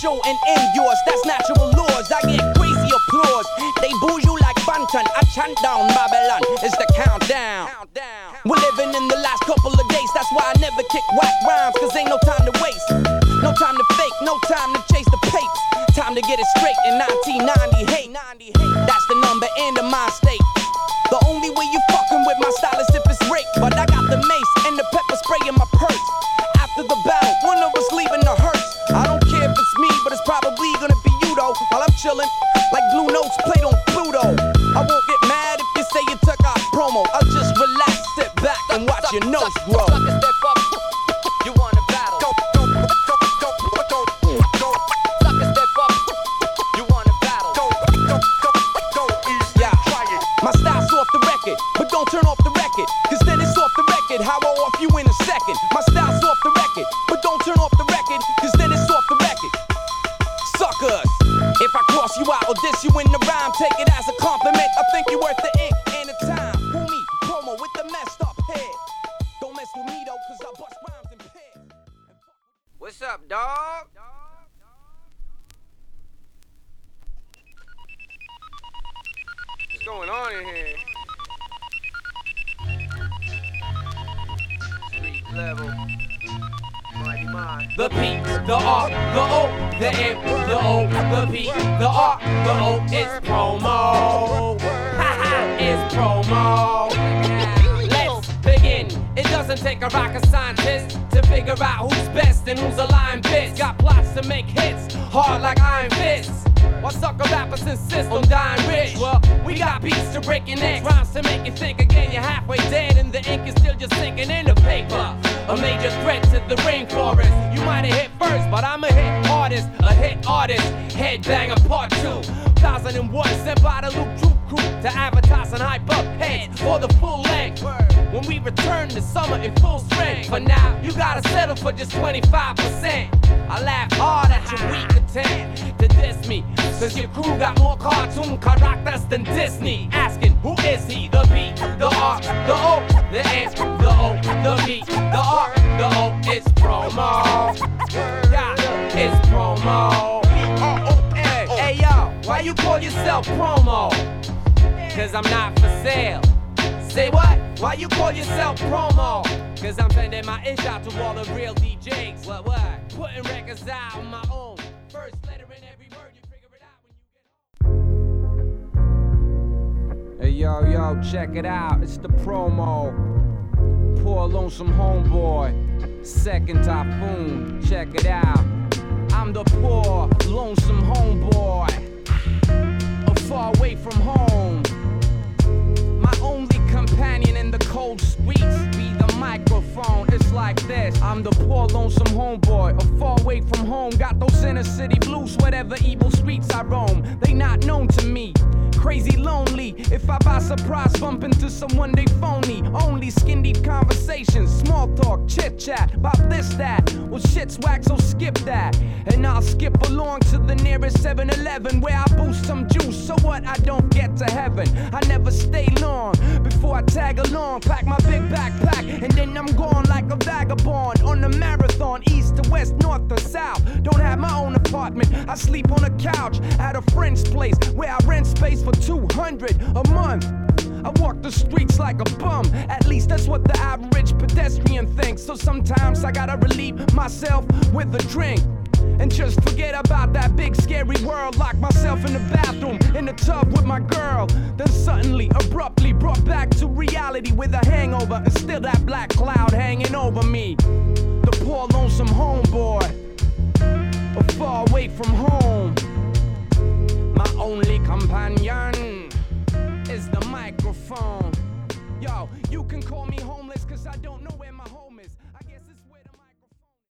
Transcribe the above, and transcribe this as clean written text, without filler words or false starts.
show and end yours. That's natural laws. I get crazy applause. They boo you like Banton. I chant down Babylon. It's the countdown. We're living in the last couple of days. That's why I never kick whack rhymes. Cause ain't no time to waste. No time to fake. No time to chase the papes. Time to get it straight in 1990. Hey, that's the number in the mind state. The only way you fucking with my style is if it's rape. But I got the mace and the pepper spray in my purse. After the battle, one of us leaving the hearse. I don't care if it's me, but it's probably gonna be you though. While I'm chillin' like Blue Notes played on Pluto. I won't get mad if you say you took our promo. I'll just relax, sit back and watch your nose grow. You wanna battle? Sucker step up. You wanna battle? Yeah, my style's off the record, but don't turn off the record, cause then it's off the record. How I off you in a second. My style's off the record, but don't turn off the record, cause then it's off the record. Suckers, if I cross you out or diss you in the rhyme, take it as a compliment. I think you're worth the ink and the time. Who me? Promo with the messed up head. Don't mess with me though, cause I bust rhymes in pairs. What's up, dog? What's going on in here? Street level. Mighty mind. The P, the R, the O, the M, the O, the P, the R, the O, it's promo. Haha, it's promo. Let's begin. It doesn't take a rocket scientist to figure out who's best and who's a lying bitch. Got plots to make hits, hard like iron fists. While sucker rappers insist on dying rich. Well, we got beats to break your necks, rhymes to make you think again. You're halfway dead and the ink is still just sinking in the paper. A major threat to the rainforest. You might have hit first, but I'm a hit artist. A hit artist, Headbanger Part 2. 2001, sent by the Luke Troop Crew to advertise and hype up heads for the full length. When we return to summer in full strength. For now, you gotta settle for just 25%. I laugh hard at your weak attempt to diss me, cause your crew got more cartoon characters than Disney. Asking, who is he? The B, the R, the O, the N, the O, the B, the R, the O. It's promo. Yeah, it's promo. Hey yo, why you call yourself promo? Cause I'm not for sale. Say what? Why you call yourself promo? Cause I'm sending my ish out to all the real DJs. What? Putting records out on my own. First letter in every word, you figure it out when you get home. Hey yo, check it out. It's the promo. Poor lonesome homeboy. Second typhoon. Check it out. I'm the poor lonesome homeboy. Far away from home. My only companion in the cold streets be the microphone. It's like this. I'm the poor lonesome homeboy, far away from home. Got those inner city blues, whatever evil streets I roam. They not known to me. Crazy lonely. If I by surprise bump into someone they phony. Only skin deep conversations, small talk, chit chat about this, that. Well shit's whack, so skip that. And I'll skip along to the nearest 7-Eleven where I boost some juice. So what? I don't get to heaven. I never stay long before I tag along. Pack my big backpack and then I'm gone like a vagabond on a marathon, east to west, north to south. Don't have my own apartment. I sleep on a couch at a friend's place where I rent space for $200 a month. I walk the streets like a bum. At least that's what the average pedestrian thinks. So sometimes I gotta relieve myself with a drink and just forget about that big scary world. Lock myself in the bathroom, in the tub with my girl. Then suddenly, abruptly brought back to reality with a hangover and still that black cloud hanging over me. The poor lonesome homeboy, far away from home. My only companion is the microphone. Yo, you can call me homeless cause I don't know where